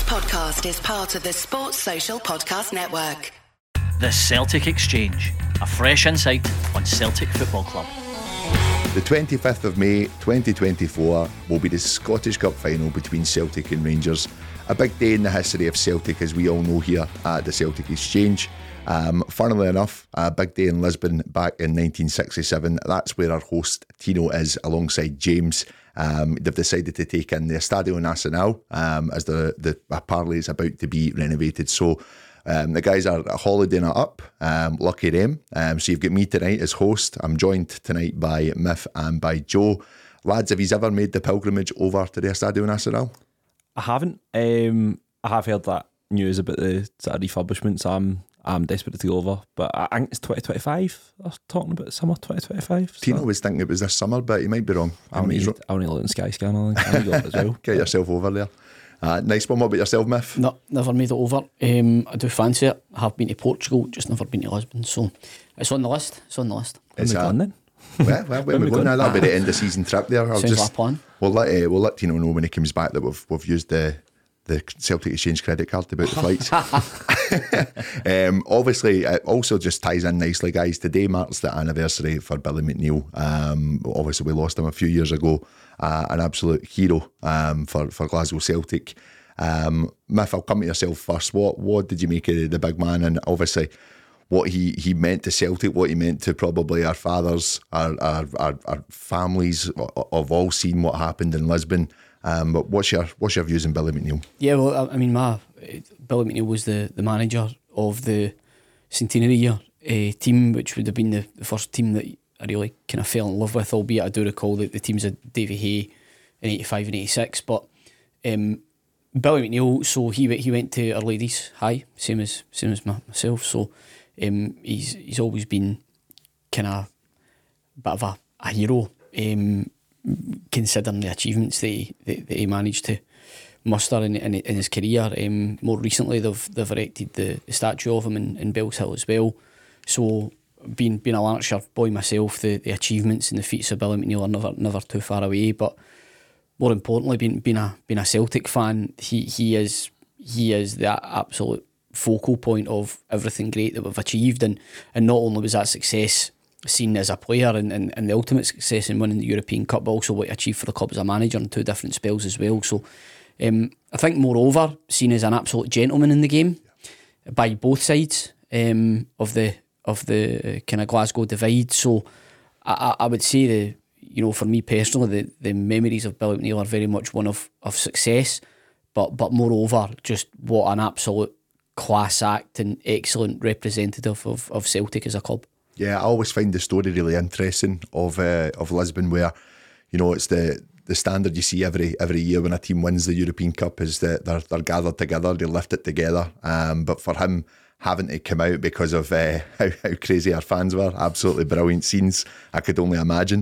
podcast is part of the Sports Social Podcast Network. The Celtic Exchange, a fresh insight on Celtic Football Club. The 25th of May 2024 will be the Scottish Cup final between Celtic and Rangers. A big day in the history of Celtic, as we all know here at the Celtic Exchange. Funnily enough, a big day in Lisbon back in 1967. That's where our host Tino is, alongside James. They've decided to take in the Estadio Nacional as the apparently it's about to be renovated. So the guys are holidaying it up. Lucky them. So you've got me tonight as host. I'm joined tonight by Miff and by Joe. Lads, have you ever made the pilgrimage over to the Estadio Nacional? I haven't. I have heard that news about the sort of refurbishments. I'm desperate to go over, but I think it's 2025. I was talking about summer 2025. So. Tino was thinking it was this summer, but he might be wrong. I only look in Skyscanner. I go as well. Get yourself over there. Nice one. What about yourself, Miff? No, never made it over. I do fancy it. I have been to Portugal, just never been to Lisbon. So it's on the list. Is that gone then? Well, when we go now, that'll be the end of season trip there. Sounds like a plan. We'll let Tino know when he comes back that we've used the Celtic Exchange credit card to book the flights. Obviously, it also just ties in nicely, guys. Today marks the anniversary for Billy McNeill. Obviously, we lost him a few years ago. An absolute hero for Glasgow Celtic. Miff, I'll come to yourself first. What did you make of the big man? And obviously, what he meant to Celtic, what he meant to probably our fathers, our families have all seen what happened in Lisbon. But what's your views on Billy McNeill? Yeah, well, I mean, Billy McNeill was the manager of the centenary year team, which would have been the first team that I really kind of fell in love with, albeit I do recall that the teams of Davy Hay in 85 and 86. But Billy McNeill, so he went to Our Ladies High, same as myself. So he's always been kind of a bit of a hero, considering the achievements that he managed to muster in his career. More recently, they've erected the statue of him in Bells Hill as well. So, being a Lanarkshire boy myself, the achievements and the feats of Billy McNeill are never too far away. But more importantly, being a Celtic fan, he is the absolute focal point of everything great that we've achieved, and not only was that success seen as a player and the ultimate success in winning the European Cup, but also what he achieved for the club as a manager in two different spells as well. So I think moreover seen as an absolute gentleman in the game by both sides of the kind of Glasgow divide. So I would say for me personally, the memories of Billy McNeill are very much one of success, but moreover just what an absolute class act and excellent representative of Celtic as a club. Yeah, I always find the story really interesting of Lisbon, where it's the standard you see every year when a team wins the European Cup is that they're gathered together, they lift it together. But for him having to come out because of how crazy our fans were, absolutely brilliant scenes. I could only imagine.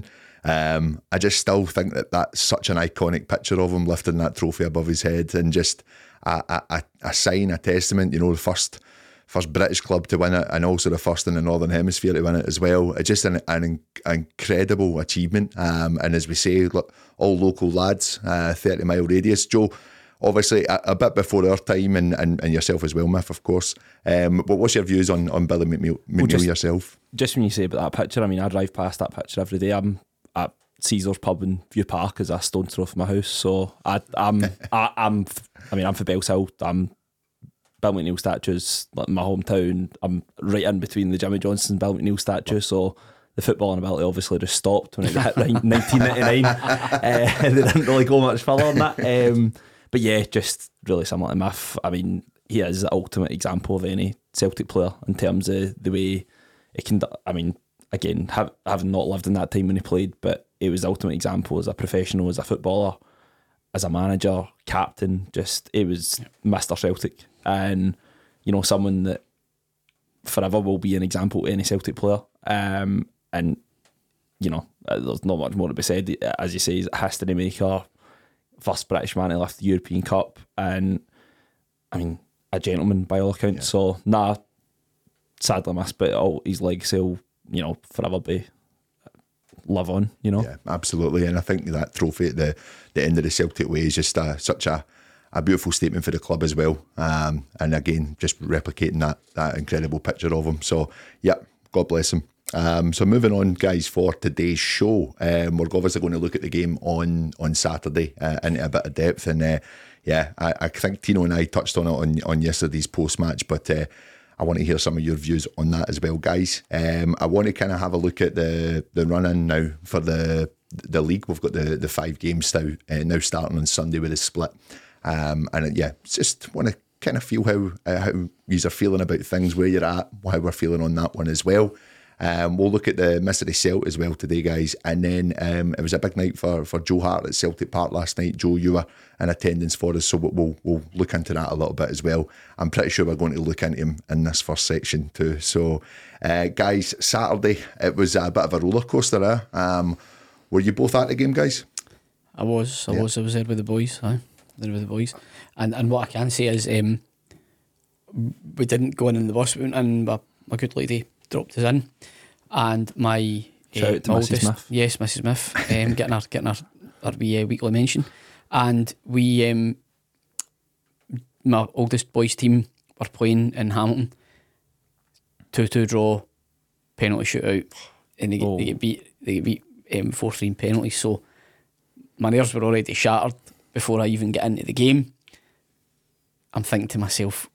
I just still think that's such an iconic picture of him lifting that trophy above his head, and just a sign, a testament. The first British club to win it, and also the first in the Northern Hemisphere to win it as well. It's just an incredible achievement. And as we say, look, all local lads, 30-mile radius. Joe, obviously a bit before our time, and yourself as well, Miff, of course. But what's your views on Billy McNeill yourself? Just when you say about that picture, I mean, I drive past that picture every day. I'm at Caesar's pub in View Park, as a stone's throw from my house. So I'm for Bells Hill. Bill McNeill statues, like my hometown. I'm right in between the Jimmy Johnson and Bill McNeill statue, so the footballing ability obviously just stopped when it hit 1999. They didn't really go much further on that. But yeah, just really similar to Miff. I mean, he is the ultimate example of any Celtic player in terms of the way it can. I mean, again, having not lived in that time when he played, but it was the ultimate example as a professional, as a footballer, as a manager, captain. Just it was Mr. Celtic. And someone that forever will be an example to any Celtic player. And there's not much more to be said. As you say, he's a history maker, first British man to lift the European Cup, and I mean a gentleman by all accounts. Yeah. So sadly missed, but all his legacy will forever be live on. Yeah, absolutely. And I think that trophy at the end of the Celtic way is just such a a beautiful statement for the club as well. And again, just replicating that incredible picture of him. So, yeah, God bless him. So moving on, guys, for today's show, we're obviously going to look at the game on Saturday into a bit of depth. And I think Tino and I touched on it on yesterday's post-match, but I want to hear some of your views on that as well, guys. I want to kind of have a look at the run-in now for the league. We've got the 5 games now starting on Sunday with a split. Just want to kind of feel how you are feeling about things, where you're at, how we're feeling on that one as well. We'll look at the Mystery Celt as well today, guys. And then it was a big night for Joe Hart at Celtic Park last night. Joe, you were in attendance for us, so we'll look into that a little bit as well. I'm pretty sure we're going to look into him in this first section too. So, guys, Saturday, it was a bit of a roller coaster. Were you both at the game, guys? I was there with the boys. And what I can say is we didn't go in the bus, we went in, my good lady dropped us in, and my shout out to Mrs. Smith. Yes, Mrs. Smith, getting our weekly mention. And we my oldest boys team were playing in Hamilton, 2-2 draw, penalty shootout, and they get beat 4-3 in penalties. So my nerves were already shattered before I even get into the game. I'm thinking to myself,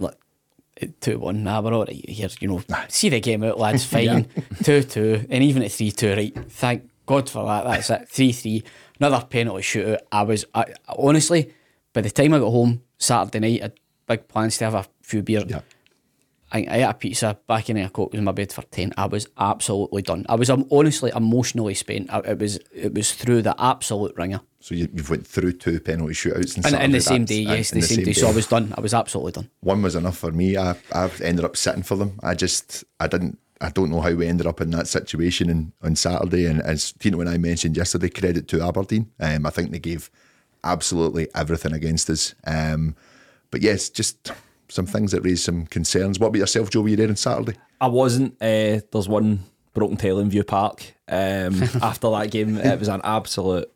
2-1, we're all right here, see the game out, lads, fine. 2-2, and even at 3-2, right, thank God for that, that's it. 3-3, another penalty shootout. I honestly, by the time I got home Saturday night, I had big plans to have a few beers. I ate a pizza, back in a coat, was in my bed for 10. I was absolutely done. I was honestly emotionally spent. It was through the absolute ringer. So you've went through 2 penalty shootouts in the same day, yes, the same day. So I was done. I was absolutely done. One was enough for me. I ended up sitting for them. I don't know how we ended up in that situation on Saturday. And as Tino and I mentioned yesterday, credit to Aberdeen. I think they gave absolutely everything against us. But yes, just some things that raised some concerns. What about yourself, Joe? Were you there on Saturday? I wasn't. There's one broken tail in View Park. After that game, it was an absolute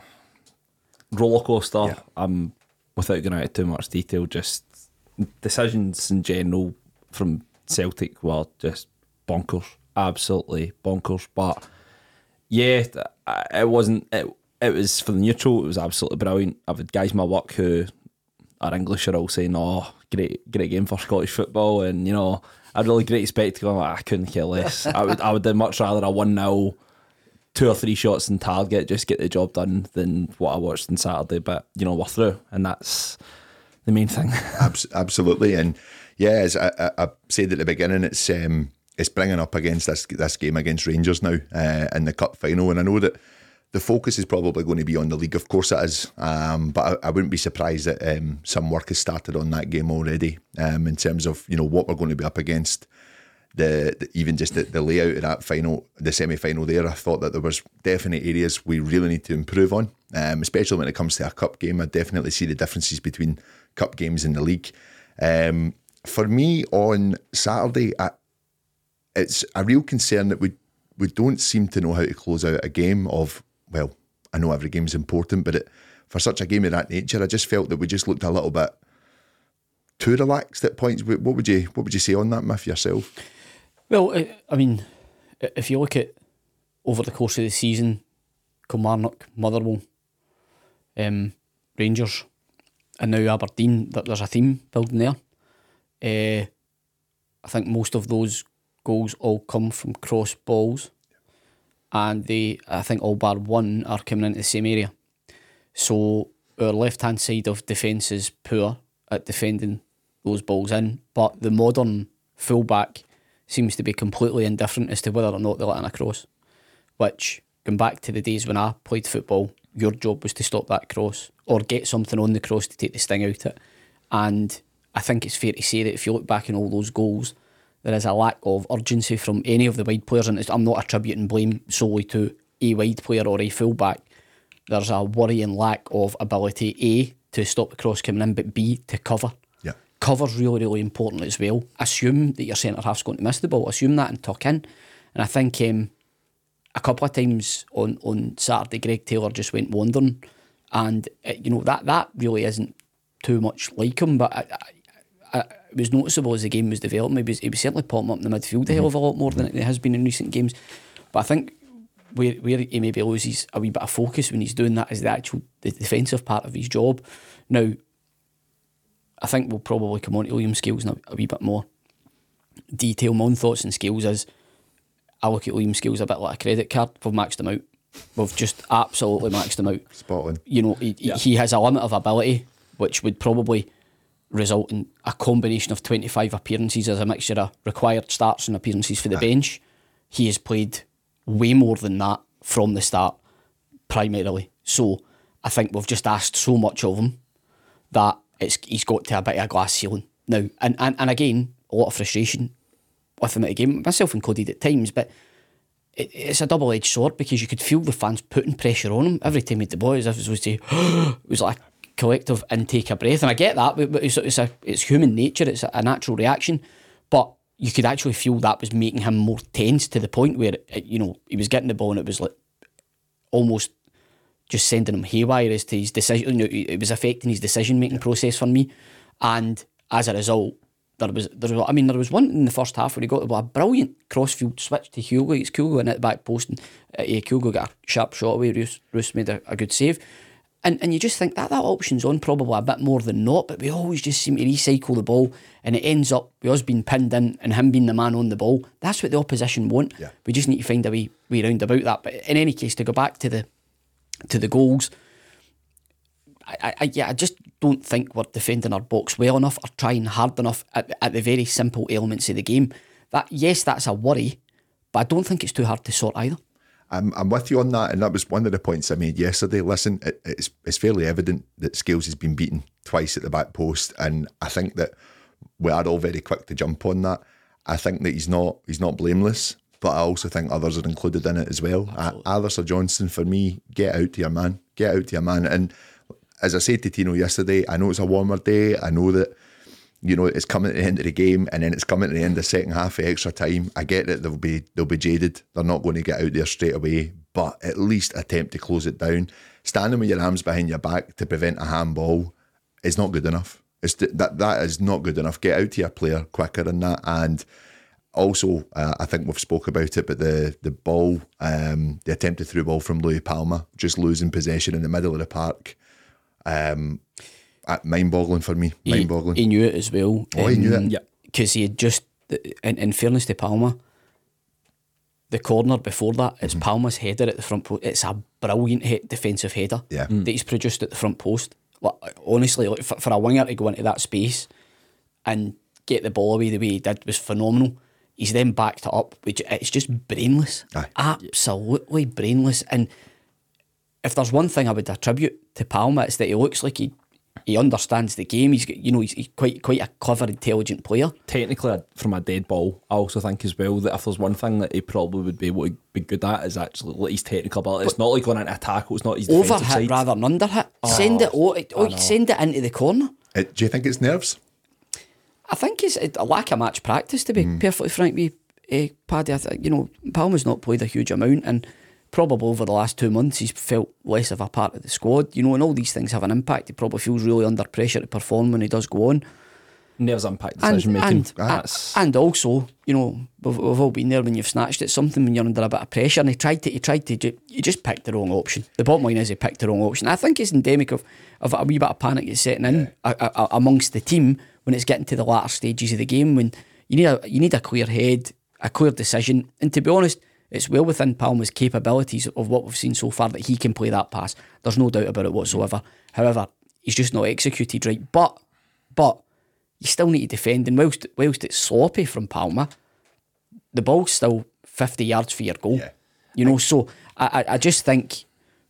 roller coaster. Without going into too much detail, just decisions in general from Celtic were just bonkers, absolutely bonkers. But yeah, it wasn't. It was, for the neutral, it was absolutely brilliant. I've had guys in my work who are English are all saying, "Oh, great game for Scottish football," and a really great spectacle. I couldn't care less. I would much rather a 1-0, 2 or 3 shots in target, just get the job done, than what I watched on Saturday. But we're through, and that's the main thing. Absolutely, and yeah, as I said at the beginning, it's bringing up against this game against Rangers now in the cup final, and I know that the focus is probably going to be on the league. Of course it is, but I wouldn't be surprised that some work has started on that game already in terms of what we're going to be up against. Even just the layout of that final, the semi-final there, I thought that there was definite areas we really need to improve on, especially when it comes to a cup game. I definitely see the differences between cup games and the league. For me on Saturday, it's a real concern that we don't seem to know how to close out a game of, well, I know every game's important, but for such a game of that nature, I just felt that we just looked a little bit too relaxed at points. What would you say on that, Miff, yourself? Well, I mean, if you look at over the course of the season, Kilmarnock, Motherwell, Rangers, and now Aberdeen, there's a theme building there. I think most of those goals all come from cross balls, and I think all bar one are coming into the same area. So our left-hand side of defence is poor at defending those balls in, but the modern fullback seems to be completely indifferent as to whether or not they're letting a cross, which, going back to the days when I played football, your job was to stop that cross or get something on the cross to take the sting out of it. And I think it's fair to say that if you look back in all those goals, there is a lack of urgency from any of the wide players, and I'm not attributing blame solely to a wide player or a fullback. There's a worrying lack of ability, A, to stop the cross coming in, but B, to cover. Yeah. Cover's really, really important as well. Assume that your centre-half's going to miss the ball. Assume that and tuck in. And I think a couple of times on Saturday, Greg Taylor just went wandering, and that really isn't too much like him, but it was noticeable as the game was developing. He was certainly popping up in the midfield a hell of a lot more than it has been in recent games. But I think where he maybe loses a wee bit of focus when he's doing that is the defensive part of his job. Now, I think we'll probably come on to Liam Scales in a wee bit more detail. My own thoughts on Scales is, I look at Liam Scales a bit like a credit card. We've maxed him out. We've just absolutely maxed him out. Spot on. You know, he has a limit of ability, which would probably result in a combination of 25 appearances as a mixture of required starts and appearances for the bench. He has played way more than that from the start, primarily. So I think we've just asked so much of him that he's got to a bit of a glass ceiling now. And again, a lot of frustration with him at the game, myself included at times, but it's a double-edged sword because you could feel the fans putting pressure on him every time he had the ball, as if it was like a collective intake of breath. And I get that, but it's human nature, it's a natural reaction, but you could actually feel that was making him more tense to the point where he was getting the ball and it was like almost just sending him haywire as to his decision. It was affecting his decision-making process for me, and as a result, there was one in the first half where he got a brilliant crossfield switch to Hugo. It's Hugo in at the back post, and Hugo got a sharp shot away. Roos made a good save, and you just think that option's on probably a bit more than not. But we always just seem to recycle the ball, and it ends up with us being pinned in and him being the man on the ball. That's what the opposition want. Yeah. We just need to find a way round about that. But in any case, to go back to the goals, I just don't think we're defending our box well enough or trying hard enough at the very simple elements of the game. That's a worry, but I don't think it's too hard to sort either. I'm with you on that, and that was one of the points I made yesterday. Listen, it's fairly evident that Scales has been beaten twice at the back post, and I think that we are all very quick to jump on that. I think that he's not blameless, but I also think others are included in it as well. Alistair Johnston, for me, get out to your man. And as I said to Tino yesterday, I know it's a warmer day. I know that, it's coming at the end of the game, and then it's coming at the end of the second half of extra time. I get that they'll be jaded. They're not going to get out there straight away, but at least attempt to close it down. Standing with your arms behind your back to prevent a handball is not good enough. That is not good enough. Get out to your player quicker than that. And also, I think we've spoke about it, but the ball, the attempted through ball from Louis Palma, just losing possession in the middle of the park. Mind-boggling for me. Mind-boggling. He knew it as well. Oh, he knew it. Yeah, because he had just, in fairness to Palma, the corner before that, it's Palma's header at the front post. It's a brilliant defensive header that he's produced at the front post. Like, honestly, for a winger to go into that space and get the ball away the way he did was phenomenal. He's then backed it up, which it's just brainless. Absolutely brainless. And if there's one thing I would attribute to Palma, it's that he looks like he understands the game. He's quite a clever, intelligent player. Technically, from a dead ball, I also think as well that if there's one thing that he probably would be able to be good at is actually like his technical ability. It's not like going into a tackle. It's not his defensive overhit side. Rather than underhit. Send it into the corner. Do you think it's nerves? I think it's a lack of match practice, to be perfectly frank with Paddy. Palma's not played a huge amount, and probably over the last 2 months he's felt less of a part of the squad, and all these things have an impact. He probably feels really under pressure to perform when he does go on. Nerves impact decision making. And also, we've all been there when you've snatched at something when you're under a bit of pressure, and he just picked the wrong option. The bottom line is he picked the wrong option. I think it's endemic of a wee bit of panic that's setting in amongst the team when it's getting to the latter stages of the game, when you need a clear head, a clear decision. And to be honest, it's well within Palma's capabilities of what we've seen so far that he can play that pass. There's no doubt about it whatsoever. However, he's just not executed right. But you still need to defend, and whilst it's sloppy from Palma, the ball's still 50 yards for your goal. Yeah. So I just think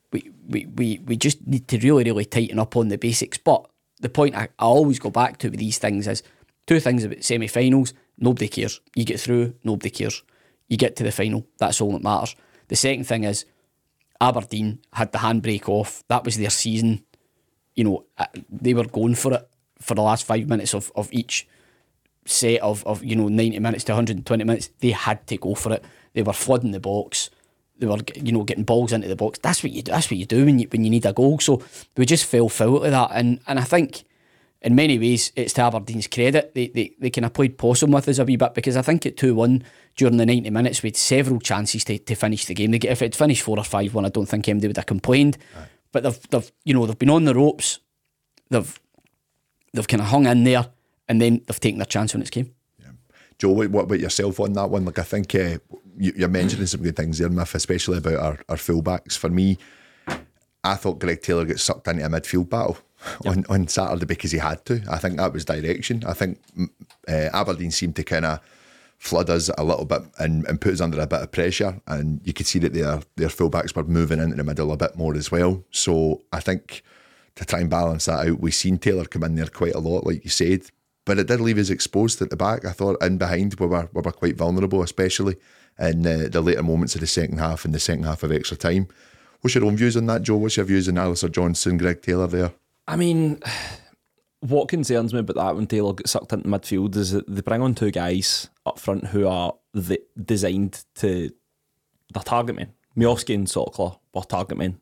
we just need to really, really tighten up on the basics. But the point I always go back to with these things is two things about semi-finals. Nobody cares. You get through, nobody cares. You get to the final, that's all that matters. The second thing is Aberdeen had the handbrake off. That was their season. They were going for it for the last 5 minutes of each set of 90 minutes to 120 minutes. They had to go for it. They were flooding the box. They were getting balls into the box. That's what you do when you need a goal. So we just fell foul of that. And I think in many ways, it's to Aberdeen's credit. They kind of played possum with us a wee bit, because I think at 2-1 during the 90 minutes we had several chances to finish the game. If it had finished 4 or 5-1, I don't think anybody would have complained. Right. But they've been on the ropes. They've kind of hung in there, and then they've taken their chance when it's came. Yeah. Joe, what about yourself on that one? Like, I think you're mentioning some good things there, Miff, especially about our fullbacks. For me, I thought Greg Taylor got sucked into a midfield battle on Saturday because he had to. I think that was direction. I think Aberdeen seemed to kind of flood us a little bit and put us under a bit of pressure, and you could see that their fullbacks were moving into the middle a bit more as well. So I think to try and balance that out, we've seen Taylor come in there quite a lot, like you said, but it did leave us exposed at the back. I thought in behind we were quite vulnerable, especially in the later moments of the second half and the second half of extra time. What's your own views on that, Joe? What's your views on Alistair Johnston, Greg Taylor there? I mean, what concerns me about that when Taylor gets sucked into midfield is that they bring on 2 guys up front who are designed to... They're target men. Miovski and Sokler were target men.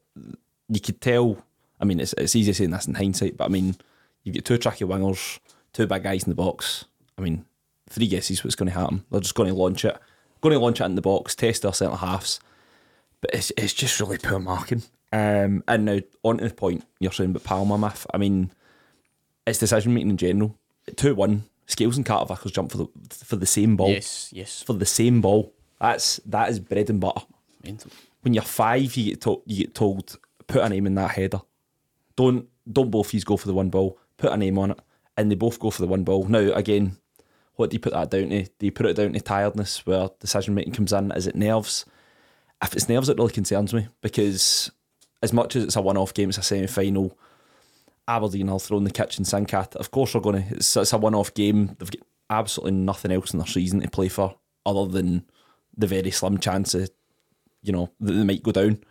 You could tell... I mean, it's easy saying this in hindsight, but I mean, you get 2 tricky wingers, 2 big guys in the box. I mean, 3 guesses what's going to happen. They're just going to launch it in the box, test their centre halves. But it's just really poor marking. And now, on to the point you're saying about Palma, Miff. I mean, it's decision making in general. At 2-1, Scales and Carter Vickers jump for the same ball. Yes. For the same ball. That is bread and butter. Mental. When you're 5, you get told put a name in that header. Don't both of you go for the one ball. Put a name on it, and they both go for the one ball. Now again, what do you put that down to? Do you put it down to tiredness, where decision making comes in? Is it nerves? If it's nerves, it really concerns me, because as much as it's a one-off game, it's a semi-final. Aberdeen are throwing the kitchen sink at it. Of course, we're going to. It's a one-off game. They've got absolutely nothing else in their season to play for, other than the very slim chance of, that they might go down.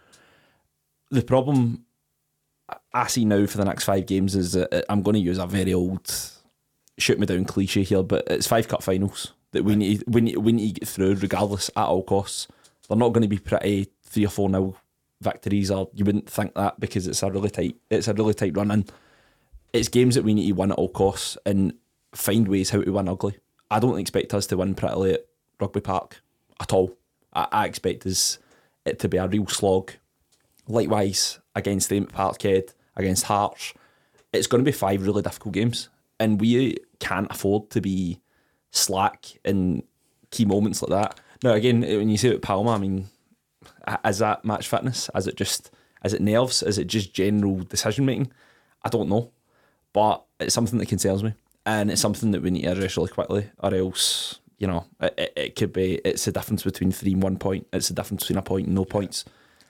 The problem I see now for the next 5 games is that I'm going to use a very old shoot me down cliche here, but it's 5 cup finals that we need to get through regardless, at all costs. They're not going to be pretty 3 or 4-0 victories, or you wouldn't think that, because it's a really tight run in. It's games that we need to win at all costs and find ways how to win ugly. I don't expect us to win prettily at Rugby Park at all. I expect it to be a real slog. Likewise, against them at Parkhead, against Hearts, it's going to be 5 really difficult games, and we can't afford to be slack in key moments like that. Now, again, when you say about Palma, I mean, is that match fitness? Is it nerves? Is it just general decision making? I don't know, but it's something that concerns me, and it's something that we need to address really quickly, or else, it could be, it's the difference between 3 and 1 point. It's the difference between a point and no points.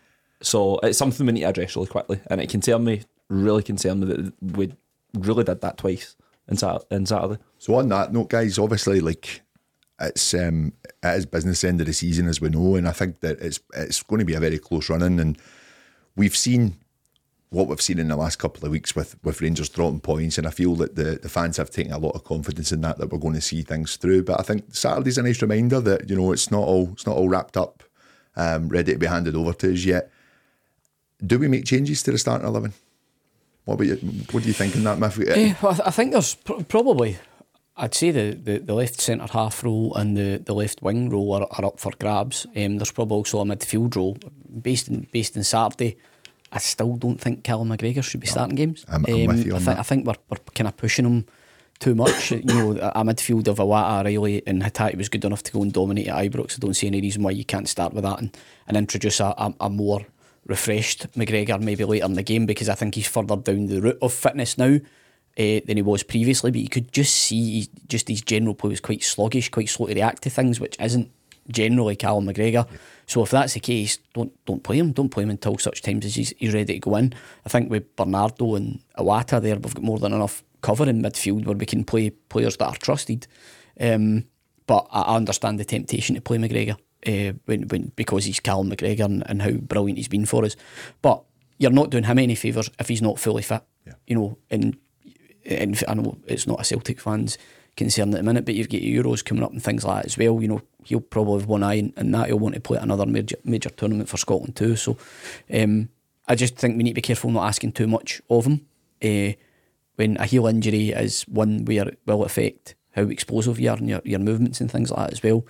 So it's something we need to address really quickly, and it really concerned me that we really did that twice in Saturday. So on that note, guys, obviously, like, it is business end of the season, as we know, and I think that it's going to be a very close run-in, and we've seen what we've seen in the last couple of weeks with Rangers dropping points, and I feel that the fans have taken a lot of confidence in that we're going to see things through. But I think Saturday's a nice reminder that it's not all wrapped up, ready to be handed over to us yet. Do we make changes to the starting 11? What about you? What do you think in that, Miff? Well, I think there's probably, I'd say the left centre half role and the left wing role are up for grabs. There's probably also a midfield role based in Saturday. I still don't think Callum McGregor should be starting games. I'm with you on that. I think we're kind of pushing him too much. A midfield of Iwata, Riley and Hatate was good enough to go and dominate at Ibrox. I don't see any reason why you can't start with that and introduce a more refreshed McGregor maybe later in the game, because I think he's further down the route of fitness now than he was previously. But you could just see his general play was quite sluggish, quite slow to react to things, which isn't generally Callum McGregor. Yeah. So if that's the case, don't play him. Don't play him until such times as he's ready to go in. I think with Bernardo and Iwata there, we've got more than enough cover in midfield where we can play players that are trusted. But I understand the temptation to play McGregor. Because he's Callum McGregor and how brilliant he's been for us, but you're not doing him any favours if he's not fully fit. Yeah. And I know it's not a Celtic fan's concern at the minute, but you've got Euros coming up and things like that as well. He'll probably have one eye in that. He'll want to play at another major tournament for Scotland too. So I just think we need to be careful not asking too much of him. when a heel injury is one where it will affect how explosive you are and your movements and things like that as well.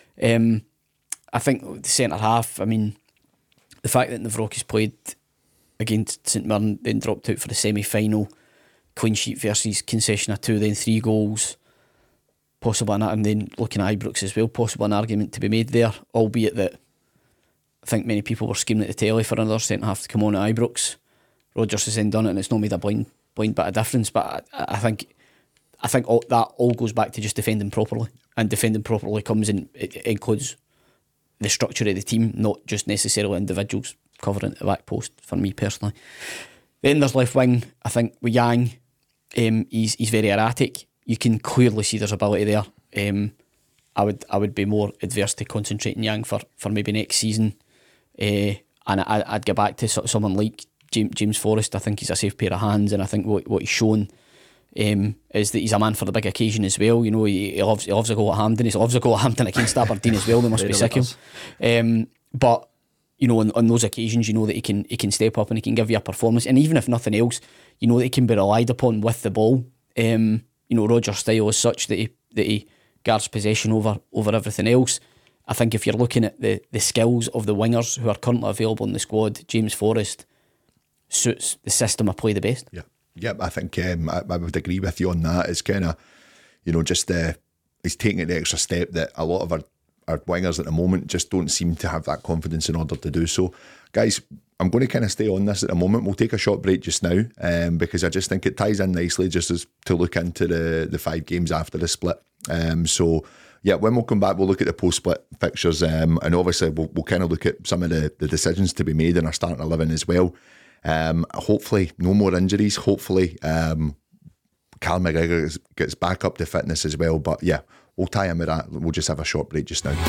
I think the centre half, I mean, the fact that Navrokis played against St Mirren, then dropped out for the semi-final, clean sheet versus concession of 2, then 3 goals, possible, and then looking at Ibrox as well, possible an argument to be made there, albeit that I think many people were screaming at the telly for another centre half to come on at Ibrox. Rodgers has then done it and it's not made a blind bit of difference, but I think that all goes back to just defending properly, and defending properly it includes the structure of the team, not just necessarily individuals covering the back post, for me personally. Then there's left wing. I think with Yang, he's very erratic. You can clearly see there's ability there. I would be more adverse to concentrating Yang for maybe next season, and I'd get back to someone like James Forrest. I think he's a safe pair of hands, and I think what he's shown is that he's a man for the big occasion as well. You know, he loves a goal at Hampden. He loves a goal at Hampden against Aberdeen as well. They must be sick of him. But you know, on those occasions, you know that he can step up and he can give you a performance. And even if nothing else, you know that he can be relied upon with the ball. You know, Rodgers' style is such that he guards possession over everything else. I think if you're looking at the skills of the wingers who are currently available in the squad, James Forrest suits the system of play the best. Yeah, I think I would agree with you on that. It's kind of, you know, just he's taking it the extra step that a lot of our wingers at the moment just don't seem to have that confidence in order to do so. Guys, I'm going to kind of stay on this at the moment. We'll take a short break just now because I just think it ties in nicely just as to look into the 5 games after the split. So yeah, when we'll come back, we'll look at the post-split fixtures and obviously we'll kind of look at some of the decisions to be made in our starting 11 as well. Hopefully no more injuries. Hopefully Callum McGregor gets back up to fitness as well. But yeah, we'll tie in with that. We'll just have a short break just now.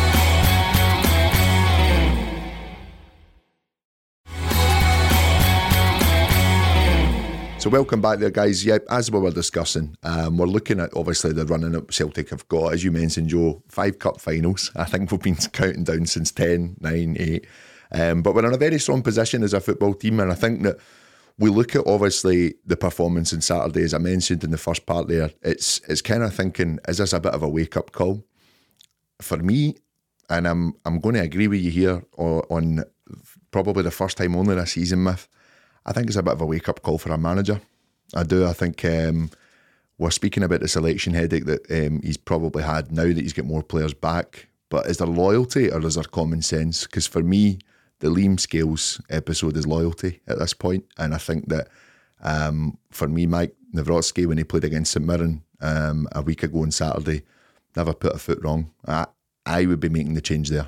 So welcome back there, guys. Yeah, as we were discussing, we're looking at obviously the running that Celtic have got. As you mentioned, Joe, 5 cup finals. I think we've been counting down since 10, 9, 8. But we're in a very strong position as a football team, and I think that we look at obviously the performance on Saturday, as I mentioned in the first part there. It's kind of thinking, is this a bit of a wake up call for me? And I'm going to agree with you here on probably the first time only this season, Myth. I think it's a bit of a wake up call for a manager. I do. I think we're speaking about the selection headache that he's probably had now that he's got more players back. But is there loyalty or is there common sense? Because for me, the Liam Scales episode is loyalty at this point. And I think that for me, Mike Nawrocki, when he played against St Mirren a week ago on Saturday, never put a foot wrong. I would be making the change there.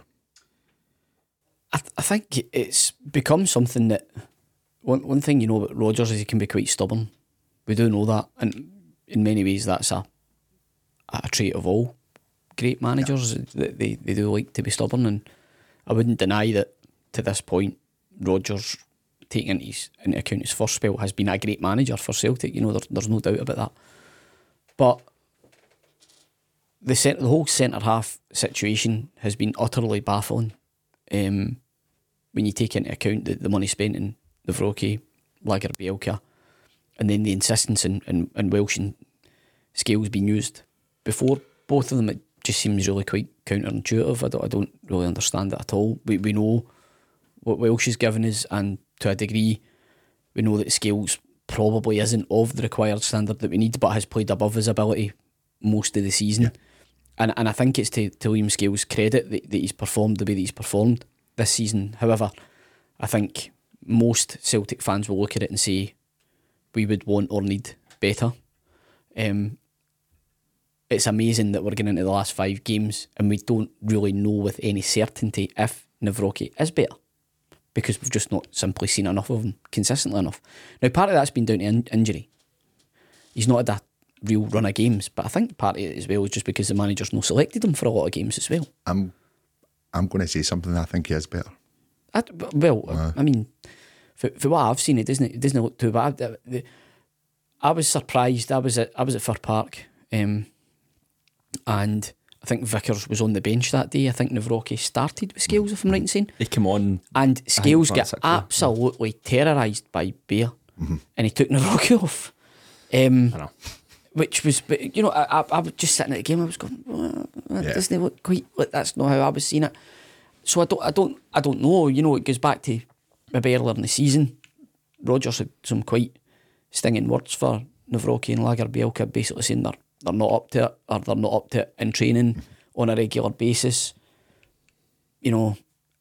I think it's become something that one thing you know about Rodgers is he can be quite stubborn. We do know that, and in many ways that's a trait of all great managers. Yeah. They do like to be stubborn, and I wouldn't deny that to this point Rodgers, taking into account his first spell, has been a great manager for Celtic. You know, there's no doubt about that. But the whole centre half situation has been utterly baffling. When you take into account the money spent in Nawrocki, Lagerbielke, and then the insistence in Welsh and Scales being used before both of them, it just seems really quite counterintuitive. I don't really understand it at all. We know what Welsh is given us, and to a degree we know that Scales probably isn't of the required standard that we need, but has played above his ability most of the season. Yeah. And I think it's to Liam Scales' credit that he's performed the way that he's performed this season. However, I think most Celtic fans will look at it and say we would want or need better. It's amazing that we're getting into the last 5 games and we don't really know with any certainty if Nawrocki is better, because we've just not simply seen enough of him consistently enough. Now, part of that's been down to injury. He's not had a real run of games, but I think part of it as well is just because the manager's not selected him for a lot of games as well. I'm going to say something. I think he is better. I mean, for what I've seen, it doesn't look too bad. I was surprised. I was at Fir Park, and I think Vickers was on the bench that day. I think Nawrocki started with Scales, if I'm right in saying. He came on, and Scales got absolutely terrorised by Bear, and he took Nawrocki off. I know. Which was, but, you know, I was just sitting at the game. I was going, that doesn't look quite like that's not how I was seeing it. So I don't know. You know, it goes back to maybe earlier in the season. Rodgers had some quite stinging words for Nawrocki and Lagerbielke, basically saying they're not up to it, or they're not up to it in training on a regular basis. You know,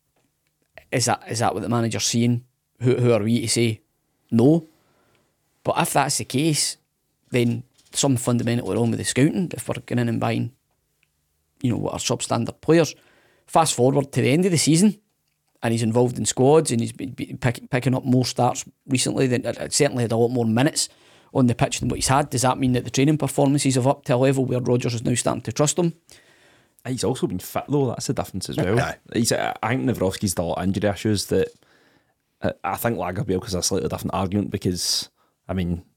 is that what the manager's seeing? Who are we to say no? But if that's the case, then something fundamentally wrong with the scouting if we're going in and buying, you know, what are substandard players. Fast forward to the end of the season, and he's involved in squads, and he's been picking up more starts recently. Than certainly had a lot more minutes on the pitch than what he's had. Does that mean that the training performances have up to a level where Rodgers is now starting to trust him? He's also been fit though. That's the difference as well. I think Nawrocki's got a lot of injury issues that I think Lagerbielke's a slightly different argument, because I mean,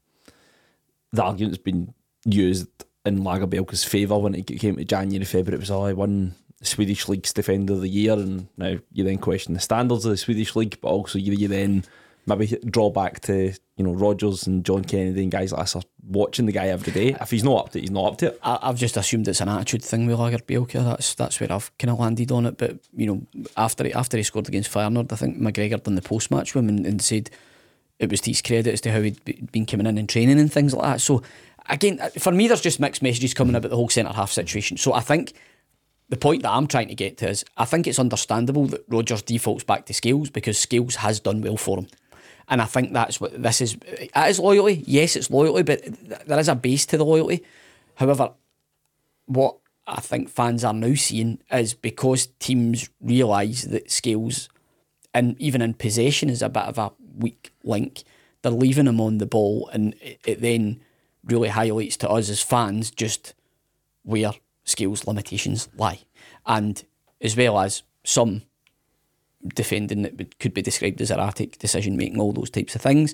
the argument's been used in Lagerbielke's favour when it came to January, February. It was all I won the Swedish League's Defender of the Year, and now you then question the standards of the Swedish League, but also you then maybe draw back to, you know, Rodgers and John Kennedy and guys like us are watching the guy every day. If he's not up to it, he's not up to it. I've just assumed it's an attitude thing with Lagerbielke. That's where I've kind of landed on it. But, you know, after he scored against Feyenoord, I think McGregor done the post-match with him and said it was to his credit as to how he'd been coming in and training and things like that. So, again, for me, there's just mixed messages coming about the whole centre-half situation. So I think the point that I'm trying to get to is I think it's understandable that Rodgers defaults back to Scales, because Scales has done well for him. And I think that's what this is. It is loyalty. Yes, it's loyalty, but there is a base to the loyalty. However, what I think fans are now seeing is, because teams realise that Scales, and even in possession, is a bit of a weak link, they're leaving him on the ball, and it then really highlights to us as fans just where Scales' limitations lie. And as well as some defending that could be described as erratic decision making, all those types of things.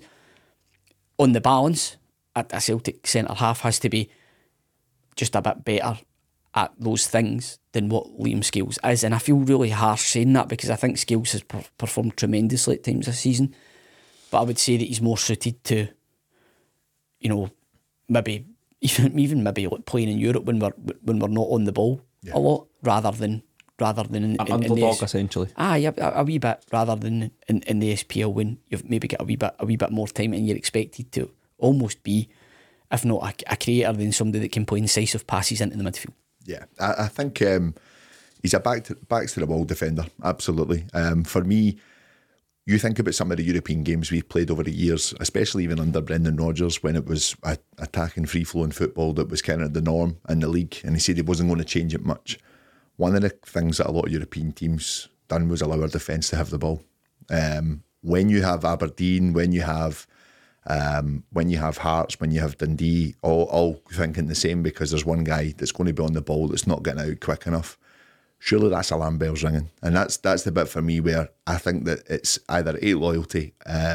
On the balance, a Celtic centre half has to be just a bit better at those things than what Liam Scales is. And I feel really harsh saying that, because I think Scales has performed tremendously at times this season, but I would say that he's more suited to, you know, maybe even maybe like playing in Europe when we're not on the ball a lot, rather than in underdog essentially. A wee bit, rather than in the SPL, when you've maybe got a wee bit more time and you're expected to almost be, if not a creator, then somebody that can play incisive passes into the midfield. Yeah, I think he's a back to the ball defender, absolutely. For me, you think about some of the European games we've played over the years, especially even under Brendan Rodgers, when it was attacking free-flowing football that was kind of the norm in the league, and he said he wasn't going to change it much. One of the things that a lot of European teams done was allow our defence to have the ball. When you have Aberdeen, when you have Hearts, when you have Dundee, all thinking the same, because there's one guy that's going to be on the ball that's not getting out quick enough. Surely that's alarm bells ringing, and that's the bit for me where I think that it's either A, loyalty,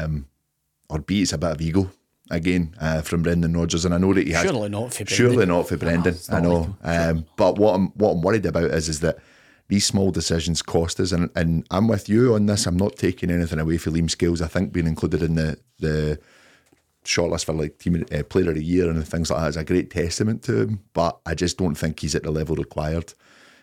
or B, it's a bit of ego again from Brendan Rodgers, and I know that he has. Surely not for Brendan. Surely not for Brendan. I know, but what I'm worried about is that these small decisions cost us, and I'm with you on this. I'm not taking anything away from Liam Scales. I think being included in the shortlist for like team player of the year and things like that is a great testament to him, but I just don't think he's at the level required.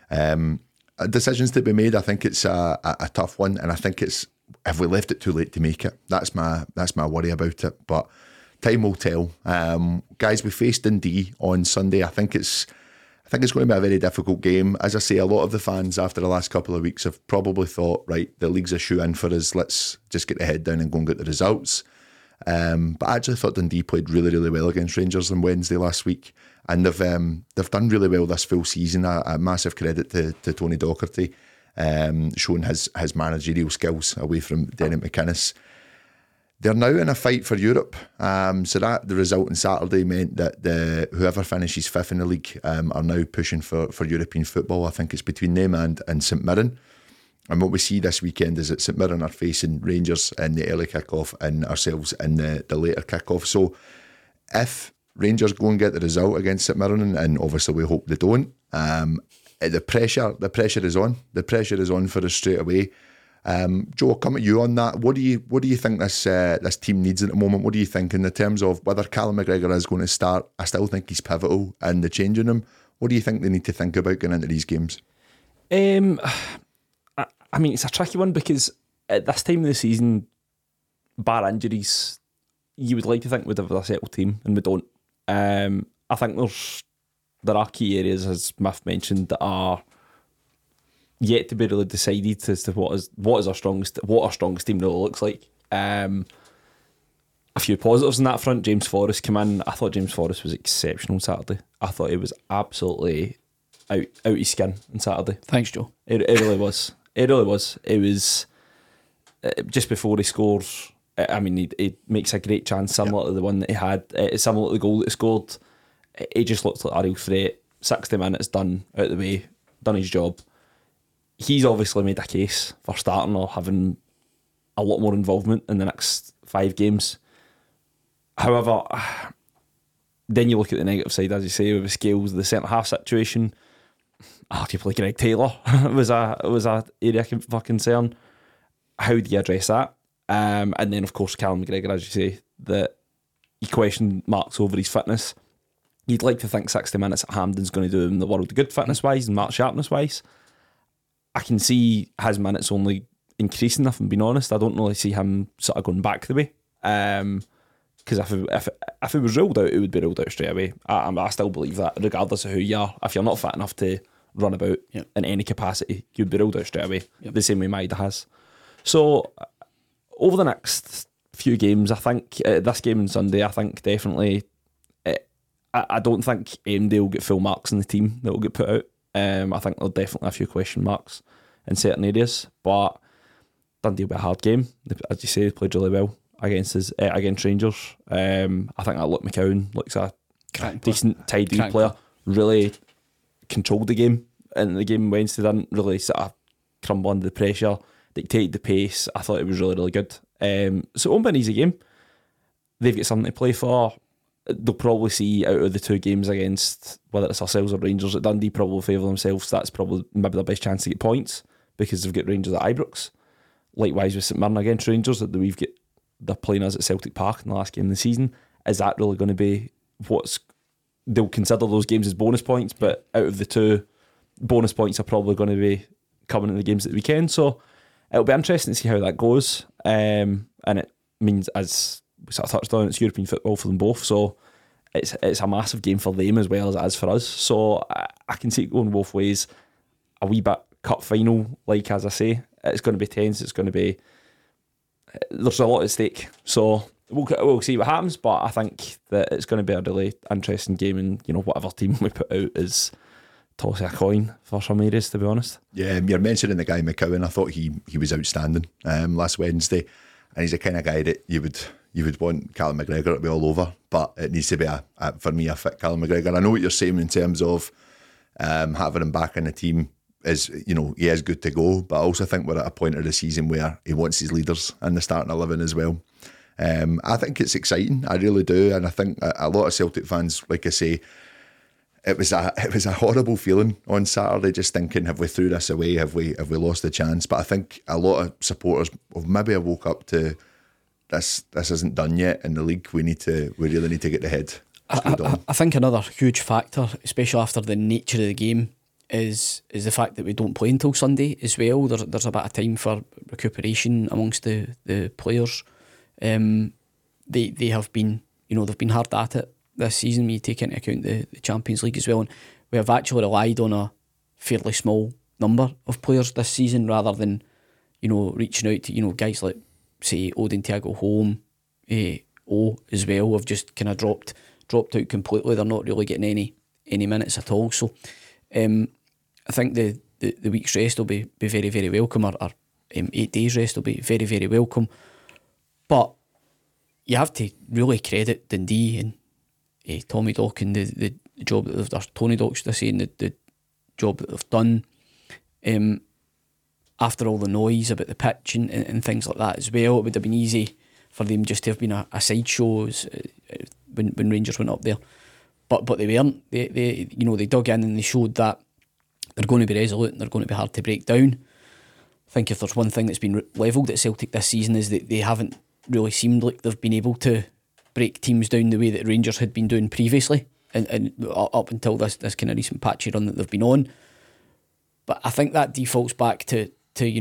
Decisions to be made. I think it's a tough one, and I think it's, have we left it too late to make it? That's my worry about it. But time will tell. Guys, we faced Dundee on Sunday. I think it's going to be a very difficult game. As I say, a lot of the fans after the last couple of weeks have probably thought, right, the league's a shoe in for us. Let's just get the head down and go and get the results. But I actually thought Dundee played really, really well against Rangers on Wednesday last week, and they've done really well this full season. A massive credit to Tony Docherty, showing his managerial skills away from Derek McInnes. They're now in a fight for Europe, so that the result on Saturday meant that whoever finishes fifth in the league are now pushing for European football. I think it's between them and St Mirren. And what we see this weekend is that St Mirren are facing Rangers in the early kick-off and ourselves in the later kick-off. So if Rangers go and get the result against St Mirren, and obviously we hope they don't, the pressure is on. The pressure is on for us straight away. Joe, I'll come at you on that. What do you think this team needs at the moment? What do you think in the terms of whether Callum McGregor is going to start? I still think he's pivotal in the changing room. What do you think they need to think about going into these games? I mean, it's a tricky one because at this time of the season, bar injuries, you would like to think we'd have a settled team, and we don't. I think there are key areas, as Miff mentioned, that are yet to be really decided as to what our strongest team really looks like. A few positives on that front. James Forrest came in. I thought James Forrest was exceptional on Saturday. I thought he was absolutely out his skin on Saturday. Thanks, Joe. It really was. It really was. It was just before he scores. I mean, he makes a great chance, similar to the one that he had, similar to the goal that he scored. He just looked like a real threat. 60 minutes done, out of the way, done his job. He's obviously made a case for starting or having a lot more involvement in the next 5 games. However, then you look at the negative side, as you say, with the Scales, the centre-half situation. Arguably Greg Taylor was a area for concern. How do you address that? And then, of course, Callum McGregor, as you say, that you question marks over his fitness. You'd like to think 60 minutes at Hampden's going to do him the world of good fitness-wise and match sharpness-wise. I can see his minutes only increasing, if I'm being honest. I don't really see him sort of going back the way. Because if it was ruled out, it would be ruled out straight away. I still believe that, regardless of who you are. If you're not fit enough to run about in any capacity, you'd be ruled out straight away, the same way Maida has. So, over the next few games, I think, this game on Sunday, I think definitely, I don't think AMD will get full marks in the team that will get put out. I think there'll definitely a few question marks in certain areas, but Dundee will be a hard game. As you say, they played really well against Rangers. I think that Luke McCowan looks a decent, tidy player. Really controlled the game, and the game Wednesday didn't really sort of crumble under the pressure, dictated the pace. I thought it was really, really good. So it won't be an easy game. They've got something to play for. They'll probably see out of the 2 games against, whether it's ourselves or Rangers at Dundee, probably favour themselves. That's probably maybe their best chance to get points because they've got Rangers at Ibrox. Likewise with St Mirren against Rangers, that they're playing us at Celtic Park in the last game of the season. Is that really going to be they'll consider those games as bonus points, but out of the 2, bonus points are probably going to be coming in the games at the weekend. So it'll be interesting to see how that goes. And it means, as we sort of touched on, it's European football for them both. So it's a massive game for them as well as it is for us. So I can see it going both ways. A wee bit cup final, like as I say, it's going to be tense. It's going to be, there's a lot at stake. So we'll see what happens. But I think that it's going to be a really interesting game, and whatever team we put out is tossing a coin for some areas, to be honest. Yeah, you're mentioning the guy McCowan. I thought he was outstanding last Wednesday, and he's the kind of guy that you would want Callum McGregor to be all over, but it needs to be for me a fit Callum McGregor. I know what you're saying in terms of having him back in the team is, he is good to go, but I also think we're at a point of the season where he wants his leaders in the starting 11 as well. I think it's exciting, I really do, and I think a lot of Celtic fans, like I say, it was a horrible feeling on Saturday, just thinking, have we threw this away? Have we lost the chance? But I think a lot of supporters have maybe woke up to this isn't done yet in the league. We really need to get the head screwed on. I think another huge factor, especially after the nature of the game, is the fact that we don't play until Sunday as well. There's a bit of time for recuperation amongst the players. They have been, they've been hard at it this season when you take into account the Champions League as well, and we have actually relied on a fairly small number of players this season rather than reaching out to guys like, say, Odin Thiago Holm, as well, have just kind of dropped out completely. They're not really getting any minutes at all. So I think the week's rest will be very, very welcome, or 8 days rest will be very, very welcome. But you have to really credit Dundee and Tommy Dock and the job that they've done, Tony Dock, should I say, and the job that they've done after all the noise about the pitch and things like that as well. It would have been easy for them just to have been a sideshow when Rangers went up there, but they weren't. They dug in and they showed that they're going to be resolute and they're going to be hard to break down. I think if there's one thing that's been levelled at Celtic this season is that they haven't really seemed like they've been able to break teams down the way that Rangers had been doing previously, and up until this kind of recent patchy run that they've been on. But I think that defaults back to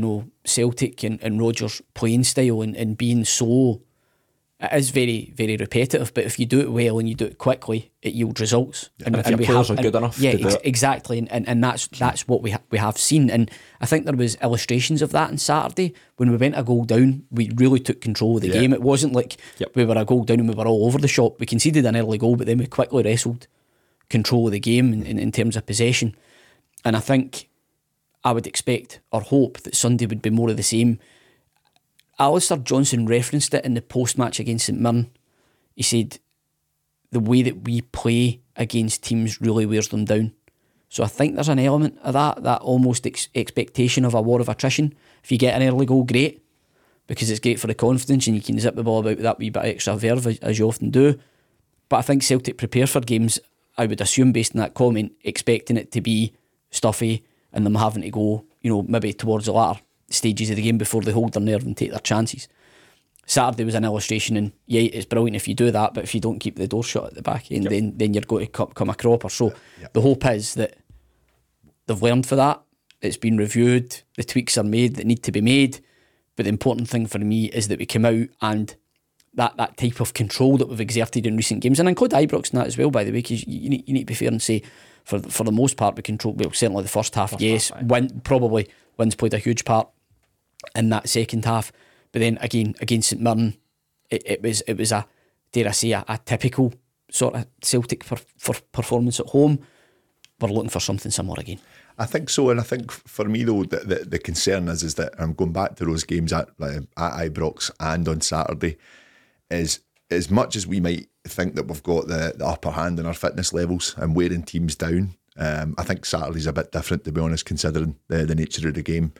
Celtic and Rodgers' playing style and being so. It is very, very repetitive, but if you do it well and you do it quickly, it yields results. And if your players are good enough to do it. Exactly, and that's what we have seen. And I think there was illustrations of that on Saturday. When we went a goal down, we really took control of the game. It wasn't like we were a goal down and we were all over the shop. We conceded an early goal, but then we quickly wrestled control of the game in terms of possession. And I think I would expect or hope that Sunday would be more of the same. Alistair Johnson referenced it in the post-match against St Mirren. He said the way that we play against teams really wears them down. So I think there's an element of that almost expectation of a war of attrition. If you get an early goal, great, because it's great for the confidence and you can zip the ball about with that wee bit of extra verve as you often do. But I think Celtic prepare for games, I would assume based on that comment, expecting it to be stuffy and them having to go, maybe towards the latter stages of the game before they hold their nerve and take their chances. Saturday was an illustration, and it's brilliant if you do that, but if you don't keep the door shut at the back end, then you're going to come a cropper. So the hope is that they've learned for that, it's been reviewed, the tweaks are made that need to be made, but the important thing for me is that we come out and that type of control that we've exerted in recent games, and I include Ibrox in that as well, by the way, because you need to be fair and say for the most part we controlled, well, certainly the first half, probably Wins played a huge part in that second half, but then again against St Mirren, it was a, dare I say, a typical sort of Celtic performance at home. We're looking for something similar again. I think so, and I think for me though, the concern is that I'm going back to those games at Ibrox and on Saturday, is as much as we might think that we've got the upper hand in our fitness levels and wearing teams down, I think Saturday's a bit different, to be honest, considering the nature of the game.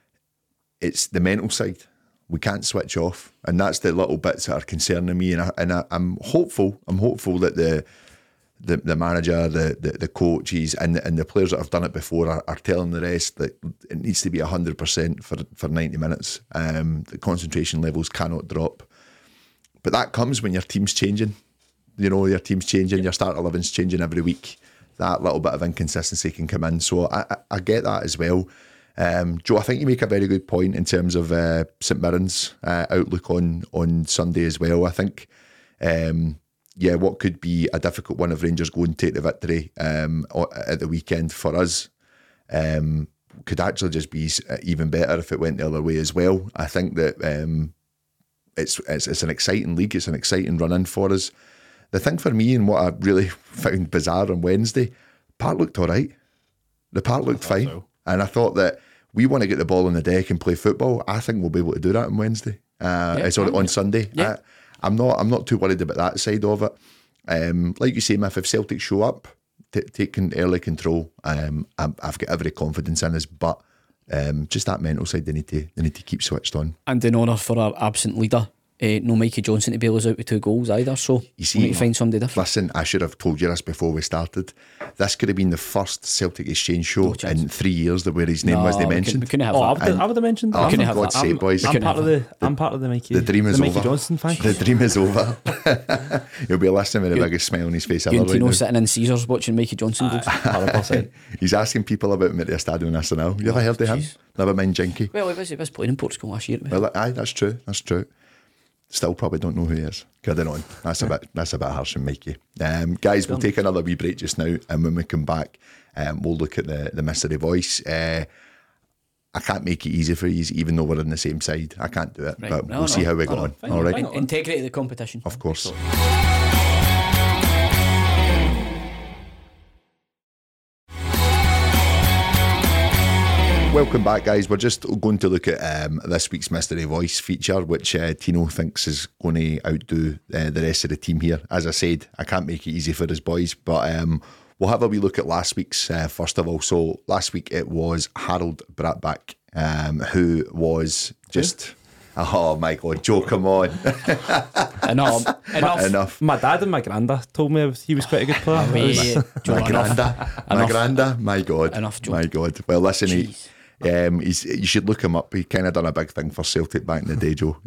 It's the mental side. We can't switch off, and that's the little bits that are concerning me. And I'm hopeful. I'm hopeful that the manager, the coaches, and the players that have done it before are telling the rest that it needs to be 100% for 90 minutes. The concentration levels cannot drop. But that comes when your team's changing. Your team's changing. Your start 11's changing every week. That little bit of inconsistency can come in. So I get that as well. Joe, I think you make a very good point in terms of St Mirren's outlook on Sunday as well. I think, what could be a difficult one if Rangers go and take the victory at the weekend for us could actually just be even better if it went the other way as well. I think that it's an exciting league. It's an exciting run-in for us. The thing for me, and what I really found bizarre on Wednesday, Park looked all right. The Park looked fine. So. And I thought that we want to get the ball on the deck and play football. I think we'll be able to do that on Wednesday. On Sunday. Yeah. I'm not too worried about that side of it. Like you say, Miff, if Celtic show up, taking early control, I've got every confidence in us. But just that mental side, they need to keep switched on. And in honour for our absent leader, no Mikey Johnson to bail us out with 2 goals either, so you see, we need to find somebody different. Listen, I should have told you this before we started. This could have been the first Celtic Exchange show in 3 years where his name was mentioned. We couldn't have that. I would have mentioned that. For God's sake, boys. I'm part of the Mikey. The dream is over. Mikey Johnson fan. The dream is over. He'll be listening with the biggest smile on his face ever. Right sitting in Caesars watching Mikey Johnson goals. 100%. He's asking people about him at the Estadio Nacional. You ever heard of him? Never mind Jinky. Well, he was playing in Portugal last year. Well, aye, that's true. Still probably don't know who he is. Kidding on. That's a bit harsh on Mikey. Guys, we'll take another wee break just now, and when we come back, we'll look at the mystery voice. I can't make it easy for you, even though we're on the same side. I can't do it, but we'll see how we go on. All right. Integrity of the competition. Of course. Welcome back, guys. We're just going to look at this week's Mystery Voice feature, which Tino thinks is going to outdo the rest of the team here. As I said, I can't make it easy for his boys, but we'll have a wee look at last week's first of all. So last week it was Harold Bratback, who was just... Oh my God, Joe, come on. Enough. My dad and my granda told me he was quite a good player. My granda, my God. Enough, Joe. My God. Well, listen, You should look him up. He kind of done a big thing for Celtic back in the day, Joe.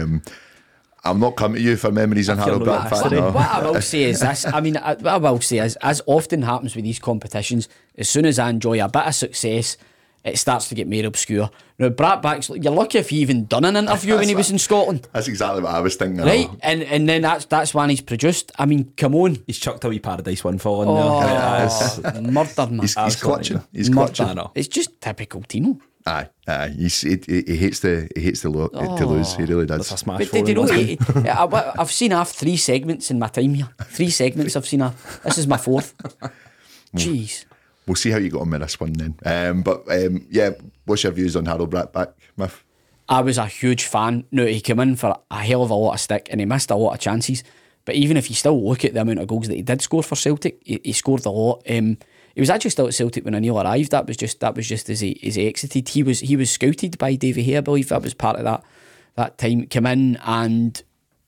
I'm not coming to you for memories on Harold Brattbach. No. What I will say is this. I mean, what I will say is, as often happens with these competitions, as soon as I enjoy a bit of success, it starts to get more obscure. Now, Brattbach's, you're lucky if he even done an interview when he was in Scotland. That's exactly what I was thinking. Right? And then that's when he's produced. I mean, come on. He's chucked a wee Paradise Windfall in there. Murder, man. He's clutching. He's Murder. clutching. It's just typical Tino. Aye. He hates to lose. He really does. That's a smash. But did you know, I've seen half 3 segments in my time here. 3 segments I've seen half. This is my 4th. Jeez. We'll see how you got on with this one then. Yeah, what's your views on Harold Brattbach, Miff? I was a huge fan. Now, he came in for a hell of a lot of stick and he missed a lot of chances. But even if you still look at the amount of goals that he did score for Celtic, he scored a lot. He was actually still at Celtic when O'Neill arrived. That was just as he exited. He was scouted by Davy Hay, I believe. That was part of that time. Came in and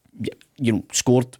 scored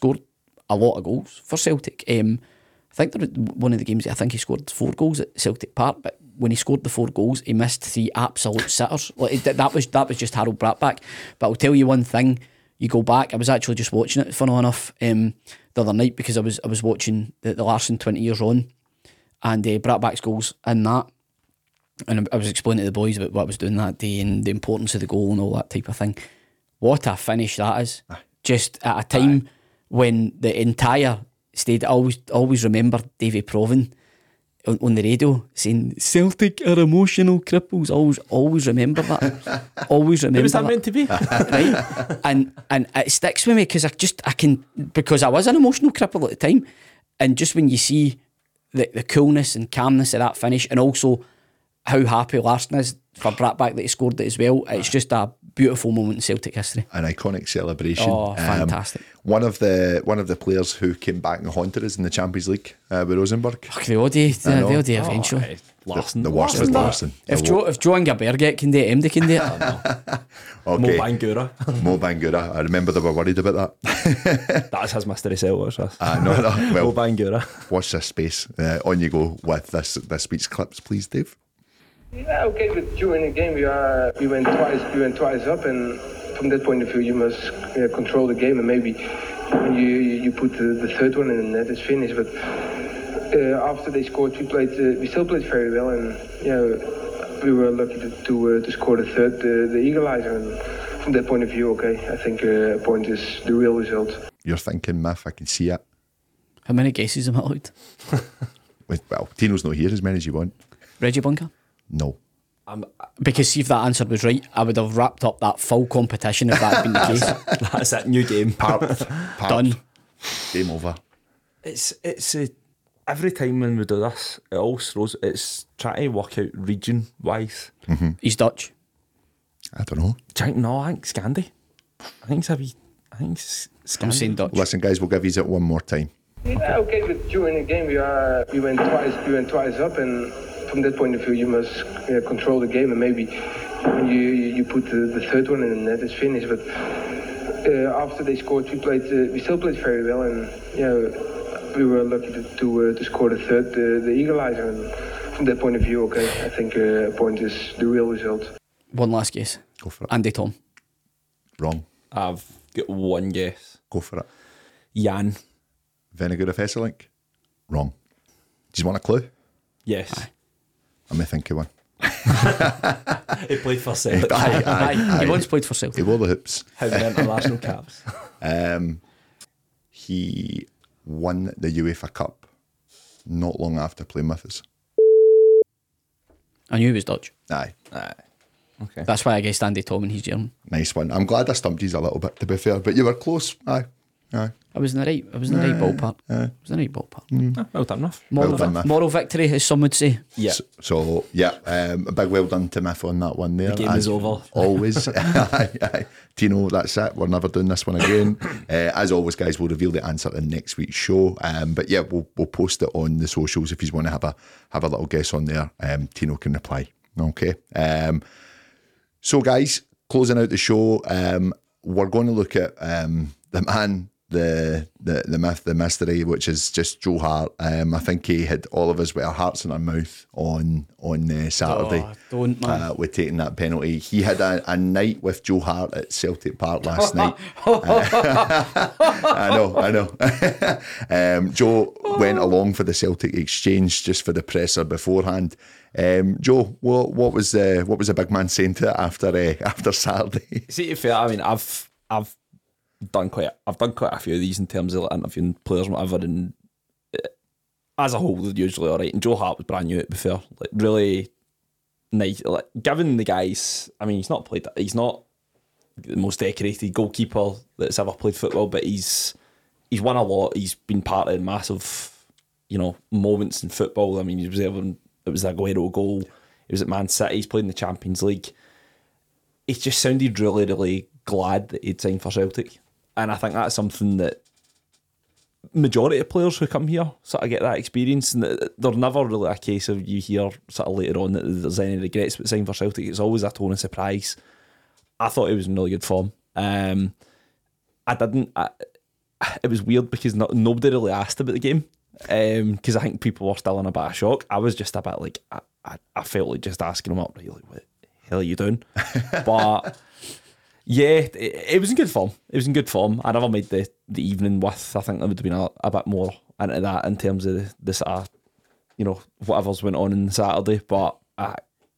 a lot of goals for Celtic. I think there was one of the games, I think he scored 4 goals at Celtic Park, but when he scored the 4 goals, he missed 3 absolute sitters. That was just Harold Brattbach. But I'll tell you one thing, you go back, I was actually just watching it, funnily enough, the other night, because I was watching the Larson 20 years on, and Brattbach's goals in that, and I was explaining to the boys about what I was doing that day and the importance of the goal and all that type of thing. What a finish that is. Just at a time when the entire state, I always remember Davy Provan on the radio saying Celtic are emotional cripples. Always remember that. Always remember. Who was that meant to be? Right? And it sticks with me because I was an emotional cripple at the time, and just when you see the coolness and calmness of that finish, and also how happy Larsson is for Brattbach that he scored it as well, it's just a beautiful moment in Celtic history. An iconic celebration. Oh, fantastic. One of the players who came back and haunted us in the Champions League with Rosenborg. Fuck, the Oddie eventually. Larson. The worst was Larson. If Joe and Gaberget can do it, MD can do it. Okay. Mo Bangura. I remember they were worried about that. That's his mystery cell, watch this. No. Well, Mo Bangura. Watch this space. On you go with this speech clips, please, Dave. Yeah, okay, but during the game we went twice up, and from that point of view you must control the game, and maybe when you put the third one in the net, it's finished. But after they scored, we still played very well, and we were lucky to score the third, the equalizer. And from that point of view, okay, I think a point is the real result. You're thinking, Miff, I can see it. How many guesses am I allowed? Well, Tino's not here, as many as you want. Reggie Bunker? No. Because see, if that answer was right, I would have wrapped up that full competition if that had been the case. That's it, new game. Parked. Done. Game over. It's every time when we do this, it all throws. It's trying to work out region wise. Mm-hmm. He's Dutch. I don't know. I think Scandi. I think it's Scandi. I'm saying Dutch. Listen, guys, we'll give you it one more time. Yeah, okay, but during the game we went twice up, and from that point of view you must control the game, and maybe when you put the third one in the net, it's finished. But after they scored, we still played very well, and we were lucky to score the third, the equalizer. And from that point of view, okay, I think a point is the real result. One last guess. Go for it. Andy Tom. Wrong. I've got one guess. Go for it. Jan. Vennegoor of Esselink. Wrong. Do you want a clue? Yes. Aye. Let me think of one. He played for Celtic. He once played for Celtic. He wore the hoops. How many international caps? He won the UEFA Cup not long after playing with us. I knew he was Dutch. Aye. Okay. That's why I guessed Andy Tom and he's German. Nice one. I'm glad I stumped you a little bit, to be fair, but you were close. Aye. I was in the right ballpark. Well done enough. Well done, Miff. Moral victory, as some would say. Yeah. So a big well done to Miff on that one there. The game is over. Always. Aye. Tino, that's it. We're never doing this one again. As always, guys, we'll reveal the answer in next week's show. But yeah, we'll post it on the socials if you want to have a little guess on there. Tino can reply. Okay. So guys, closing out the show, we're going to look at the man the myth, the mystery, which is just Joe Hart. I think he had all of us with our hearts in our mouth on Saturday. Don't, man. With taking that penalty. He had a night with Joe Hart at Celtic Park last night. I know. Joe went along for the Celtic exchange just for the presser beforehand. Joe, what was the big man saying to it after Saturday? See, to be fair, I mean, I've done quite a few of these in terms of like, interviewing players and whatever, and as a whole, they're usually all right. And Joe Hart was brand new, to be fair, like really nice. Like, given the guys, I mean, he's not the most decorated goalkeeper that's ever played football, but he's won a lot. He's been part of massive, moments in football. I mean, he was there when it was the Aguero goal. He was at Man City. He's played in the Champions League. He just sounded really, really glad that he'd signed for Celtic. And I think that's something that majority of players who come here sort of get that experience, and they're never really a case of you hear sort of later on that there's any regrets about signing for Celtic. It's always a tone of surprise. I thought he was in really good form. It was weird because nobody really asked about the game, because I think people were still in a bit of shock. I was just a bit like, I felt like just asking him up, right, like, what the hell are you doing? But yeah, it was in good form. I never made the evening with. I think there would have been a bit more into that in terms of the sort of, whatever's went on Saturday. But I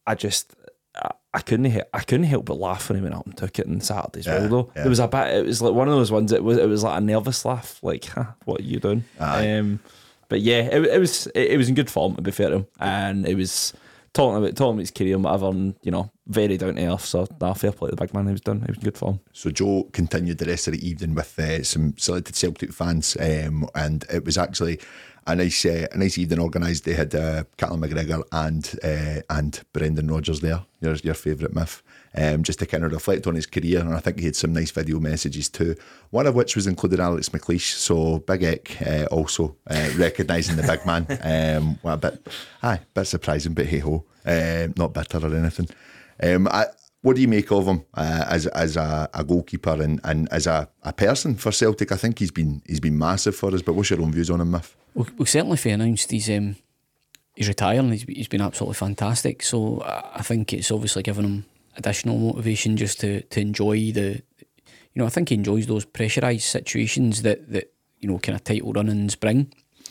couldn't help but laugh when he went up and took it on Saturday as well. Though there was a bit, it was like one of those ones. It was like a nervous laugh, like, what are you doing? But yeah, it was in good form, to be fair to him, and it was talking about his career and whatever, and very down to earth. So fair play to the big man. He was in good form. So Joe continued the rest of the evening with some selected Celtic fans, and it was actually a nice evening organised. They had Callum McGregor and Brendan Rodgers there, your favourite myth, just to kind of reflect on his career. And I think he had some nice video messages too, one of which was included Alex McLeish. So Big Eck also recognising the big man. Well, a bit surprising, but hey ho, not bitter or anything. What do you make of him as a goalkeeper and as a person for Celtic? I think he's been massive for us. But what's your own views on him, Miff? Well, certainly, if he announced he's retiring, he's been absolutely fantastic. So I think it's obviously given him additional motivation just to enjoy the. I think he enjoys those pressurised situations that kind of title runnings bring.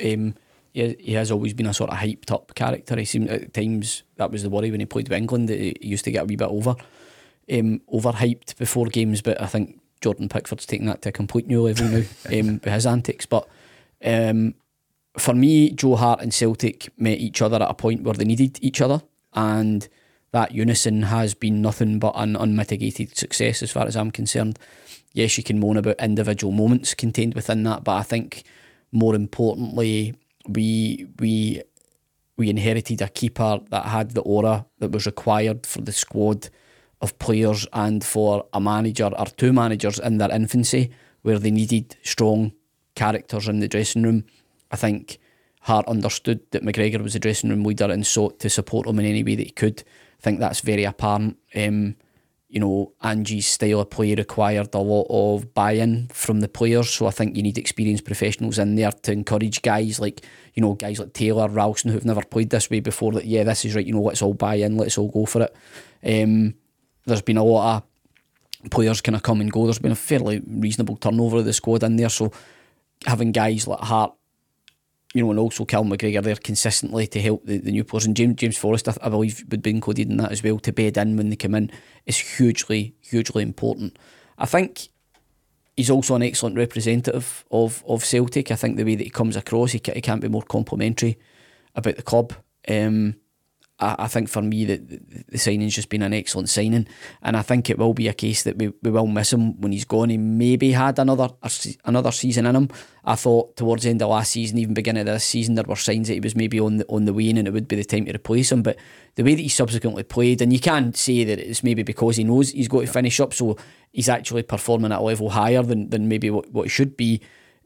He has always been a sort of hyped up character. He seemed at times, that was the worry when he played with England, that he used to get a wee bit overhyped before games. But I think Jordan Pickford's taking that to a complete new level now with his antics. But for me, Joe Hart and Celtic met each other at a point where they needed each other, and that unison has been nothing but an unmitigated success as far as I'm concerned. Yes, you can moan about individual moments contained within that, but I think more importantly, we inherited a keeper that had the aura that was required for the squad of players and for a manager or two managers in their infancy, where they needed strong characters in the dressing room. I think Hart understood that McGregor was the dressing room leader and sought to support him in any way that he could. I think that's very apparent. Angie's style of play required a lot of buy-in from the players, so I think you need experienced professionals in there to encourage guys like Taylor, Ralston, who've never played this way before, that this is right, let's all buy in, let's all go for it. There's been a lot of players kind of come and go. There's been a fairly reasonable turnover of the squad in there, so having guys like Hart, and also Callum McGregor there consistently to help the new players, and James Forrest, I believe, would be included in that as well, to bed in when they come in, is hugely, hugely important. I think he's also an excellent representative of Celtic. I think the way that he comes across, he can't be more complimentary about the club. I think for me the signing's just been an excellent signing, and I think it will be a case that we will miss him when he's gone. He maybe had another season in him. I thought towards the end of last season, even beginning of this season, there were signs that he was maybe on the wane and it would be the time to replace him. But the way that he subsequently played, and you can say that it's maybe because he knows he's got to finish up, so he's actually performing at a level higher than maybe what he should be.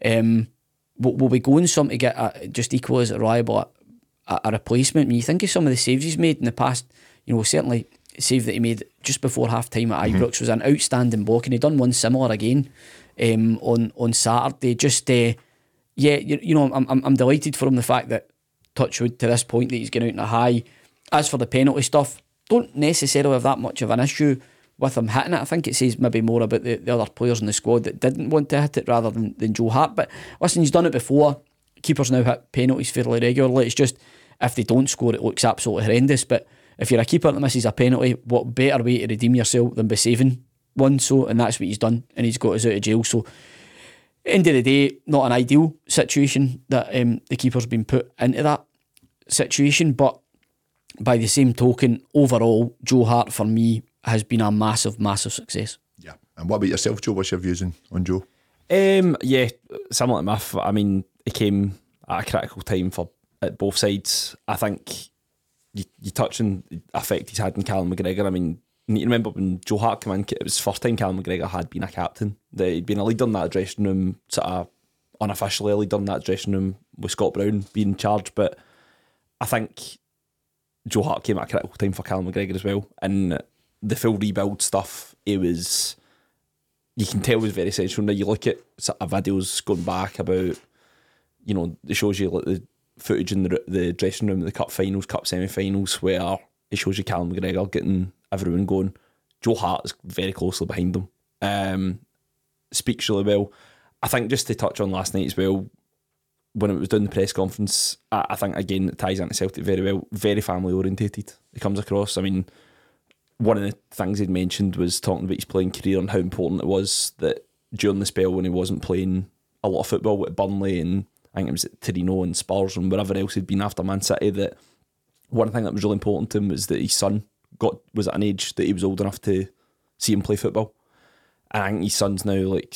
Will we go on some to get just equal as reliable a replacement? When you think of some of the saves he's made in the past, certainly save that he made just before half time at Ibrox was an outstanding block, and he done one similar again on Saturday. Just I'm delighted for him, the fact that, touch wood, to this point, that he's getting out in a high. As for the penalty stuff, don't necessarily have that much of an issue with him hitting it. I think it says maybe more about the other players in the squad that didn't want to hit it rather than Joe Hart. But listen, he's done it before. Keepers now hit penalties fairly regularly. It's just, if they don't score, it looks absolutely horrendous. But if you're a keeper that misses a penalty, what better way to redeem yourself than by saving one? So, and that's what he's done, and he's got us out of jail. So, end of the day, not an ideal situation that the keeper's been put into that situation. But by the same token, overall, Joe Hart for me has been a massive, massive success. Yeah. And what about yourself, Joe? What's your views on Joe? Yeah, similar to Miff. I mean, he came at a critical time at both sides. I think you touch on the effect he's had in Callum McGregor. I mean, you need to remember when Joe Hart came in, it was the first time Callum McGregor had been a captain. He'd been a leader in that dressing room, sort of unofficially a leader in that dressing room with Scott Brown being in charge. But I think Joe Hart came at a critical time for Callum McGregor as well. And the full rebuild stuff, you can tell it was very essential. Now you look at sort of videos going back about, it shows you like the footage in the dressing room, the cup finals, cup semi-finals, where it shows you Callum McGregor getting everyone going. Joe Hart is very closely behind them. Speaks really well. I think just to touch on last night as well, when it was doing the press conference, I think again it ties into Celtic very well. Very family orientated. It comes across. I mean, one of the things he'd mentioned was talking about his playing career and how important it was that during the spell when he wasn't playing a lot of football with Burnley and I think it was at Torino and Spurs and wherever else he'd been after Man City, that one thing that was really important to him was that his son was at an age that he was old enough to see him play football. And I think his son's now like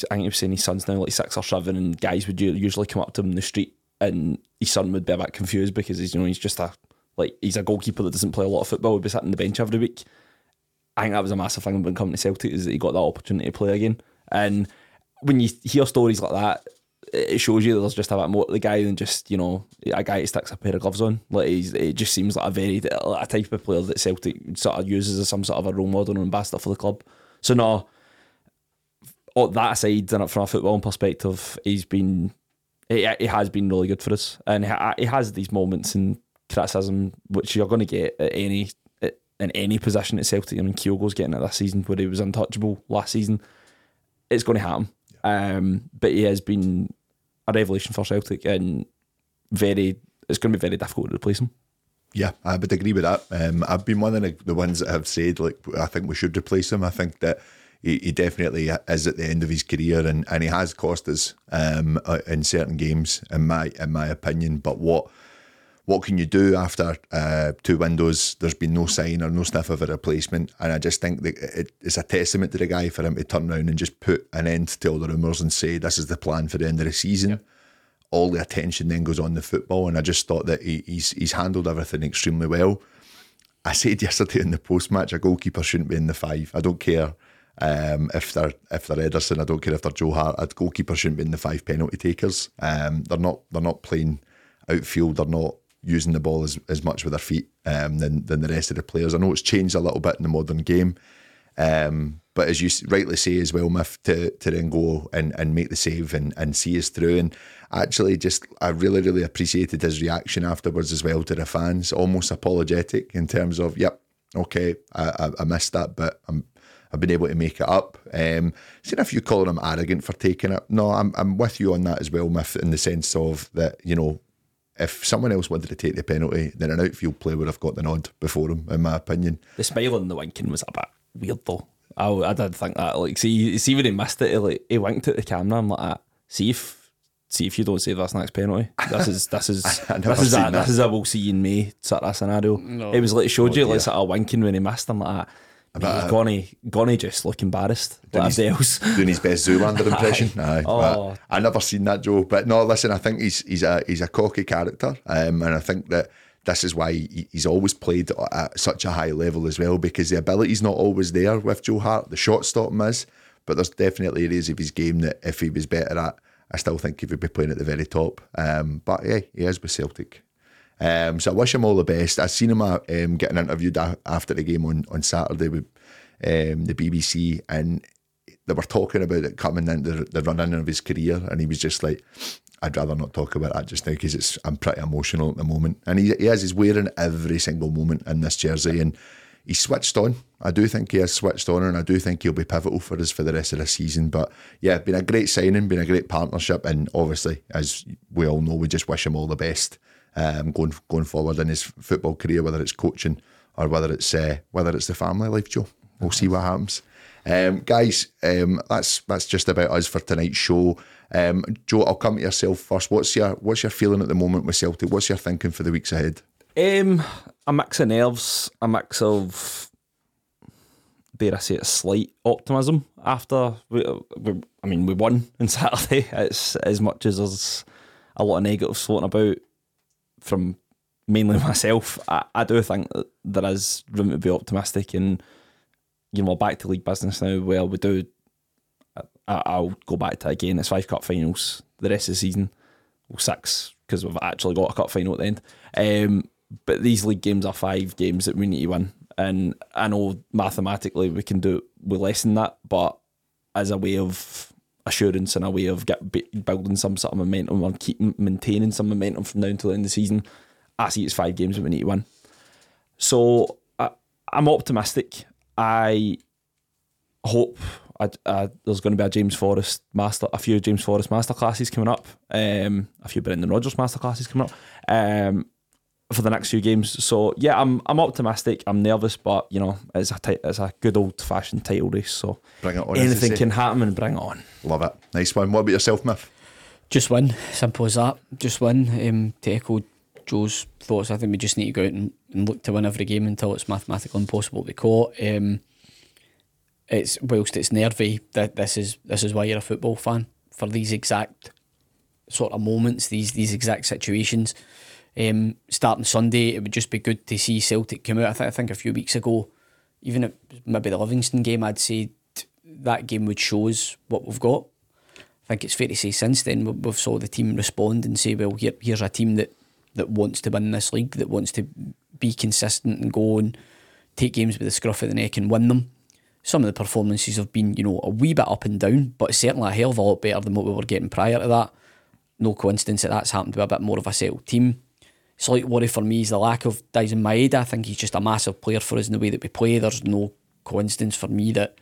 6 or 7, and guys would usually come up to him in the street and his son would be a bit confused because he's just he's a goalkeeper that doesn't play a lot of football, he'd be sitting on the bench every week. I think that was a massive thing when coming to Celtic, is that he got that opportunity to play again. And when you hear stories like that, it shows you that there's just a bit more to the guy than just, a guy who sticks a pair of gloves on. It just seems like a type of player that Celtic sort of uses as some sort of a role model and ambassador for the club. So no, that aside, from a footballing perspective, he has been really good for us. And he has these moments in criticism which you're going to get in any position at Celtic. I mean, Kyogo's getting it this season where he was untouchable last season. It's going to happen. But he has been a revelation for Celtic, and it's going to be very difficult to replace him. Yeah, I would agree with that. I've been one of the ones that have said, I think we should replace him. I think that he definitely is at the end of his career, and he has cost us in certain games, in my opinion. But what can you do after 2 windows? There's been no sign or no sniff of a replacement, and I just think that it's a testament to the guy for him to turn around and just put an end to all the rumours and say this is the plan for the end of the season. Yep. All the attention then goes on the football, and I just thought that he's handled everything extremely well. I said yesterday in the post-match, a goalkeeper shouldn't be in the 5. I don't care if they're Ederson, I don't care if they're Joe Hart. A goalkeeper shouldn't be in the 5 penalty takers. They're not playing outfield. They're not using the ball as much with their feet than the rest of the players. I know it's changed a little bit in the modern game, but as you rightly say as well, Miff, to then go and make the save and see us through. And actually, I really, really appreciated his reaction afterwards as well to the fans, almost apologetic in terms of, yep, okay, I missed that, but I've been able to make it up. Seeing if you calling him arrogant for taking it, no, I'm with you on that as well, Miff, in the sense of that, if someone else wanted to take the penalty, then an outfield player would have got the nod before him, in my opinion. The smile and the winking was a bit weird though. I did think that. See when he missed it, he winked at the camera. I'm like, see if you don't save this next penalty. This is a we'll see you in May sort of scenario. No. It was showed you sort of winking when he missed. I'm like, Gonna just look embarrassed like everybody else. Doing his best Zoolander impression. Aye, I never seen that, Joe. But no, listen, I think he's a cocky character, and I think that this is why he's always played at such a high level as well, because the ability's not always there with Joe Hart. The shot stop him is, but there's definitely areas of his game that if he was better at, I still think he would be playing at the very top. But yeah, he is with Celtic. So I wish him all the best. I seen him getting interviewed after the game on Saturday with the BBC, and they were talking about it coming into the run-in of his career, and he was just like, I'd rather not talk about that just now because I'm pretty emotional at the moment. And he's wearing every single moment in this jersey, and he's switched on. I do think he has switched on, and I do think he'll be pivotal for us for the rest of the season. But yeah, been a great signing, been a great partnership, and obviously, as we all know, we just wish him all the best going forward in his football career, whether it's coaching or whether it's the family life, Joe. We'll see what happens. Guys, that's just about us for tonight's show. Joe, I'll come to yourself first. What's your feeling at the moment with Celtic? What's your thinking for the weeks ahead? A mix of nerves, a mix of, dare I say it, slight optimism after we won on Saturday. It's as much as there's a lot of negatives floating about from mainly myself. I do think that there is room to be optimistic, and we're back to league business now. Well, we do. I'll go back to it again. It's 5 cup finals the rest of the season. Well, 6 because we've actually got a cup final at the end. But these league games are 5 games that we need to win, and I know mathematically we can do it with less than that, but as a way of assurance and a way of building some sort of momentum or maintaining some momentum from now until the end of the season, I see it's 5 games that we need to win. So I'm optimistic. I hope there's going to be a few James Forrest masterclasses coming up, a few Brendan Rodgers masterclasses coming up for the next few games. So yeah, I'm optimistic. I'm nervous, but it's a good old fashioned title race. So bring it on, anything can happen, and bring it on. Love it. Nice one. What about yourself, Miff? Just win. Simple as that. Just win. To echo Joe's thoughts, I think we just need to go out and look to win every game until it's mathematically impossible to be caught. Whilst it's nervy, this is why you're a football fan, for these exact sort of moments, these exact situations. Starting Sunday, it would just be good to see Celtic come out. I think a few weeks ago, even at maybe the Livingston game, I'd say that game would show us what we've got. I think it's fair to say since then we've saw the team respond and say, well, here's a team that wants to win this league, that wants to be consistent and go and take games with the scruff of the neck and win them. Some of the performances have been, a wee bit up and down, but certainly a hell of a lot better than what we were getting prior to that. No coincidence that that's happened to a bit more of a settled team. Slight worry for me is the lack of Daizen Maeda. I think he's just a massive player for us in the way that we play. There's no coincidence for me that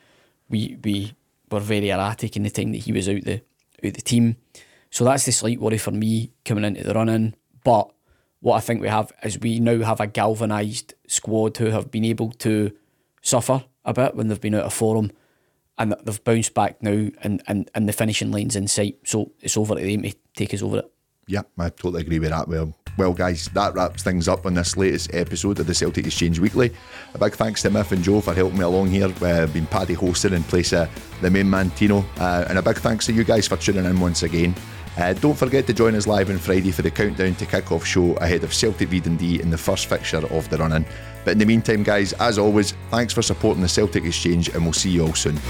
we were very erratic in the time that he was out the team. So that's the slight worry for me coming into the run-in. But what I think we have is we now have a galvanised squad who have been able to suffer a bit when they've been out of form, and they've bounced back now, and the finishing line's in sight. So it's over to them to take us over it. Yeah, I totally agree with that. Well, guys, that wraps things up on this latest episode of the Celtic Exchange Weekly. A big thanks to Miff and Joe for helping me along here. Been Paddy hosting in place of the main man Tino, and a big thanks to you guys for tuning in once again. Don't forget to join us live on Friday for the countdown to kick-off show ahead of Celtic V Dundee in the first fixture of the run-in. But in the meantime, guys, as always, thanks for supporting the Celtic Exchange, and we'll see you all soon.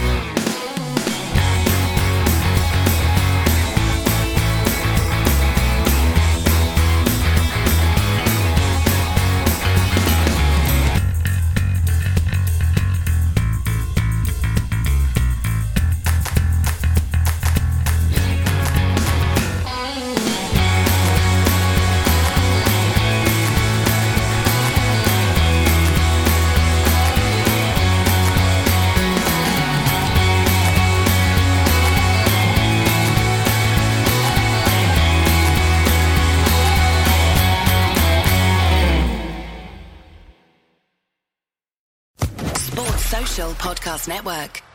Social Podcast Network.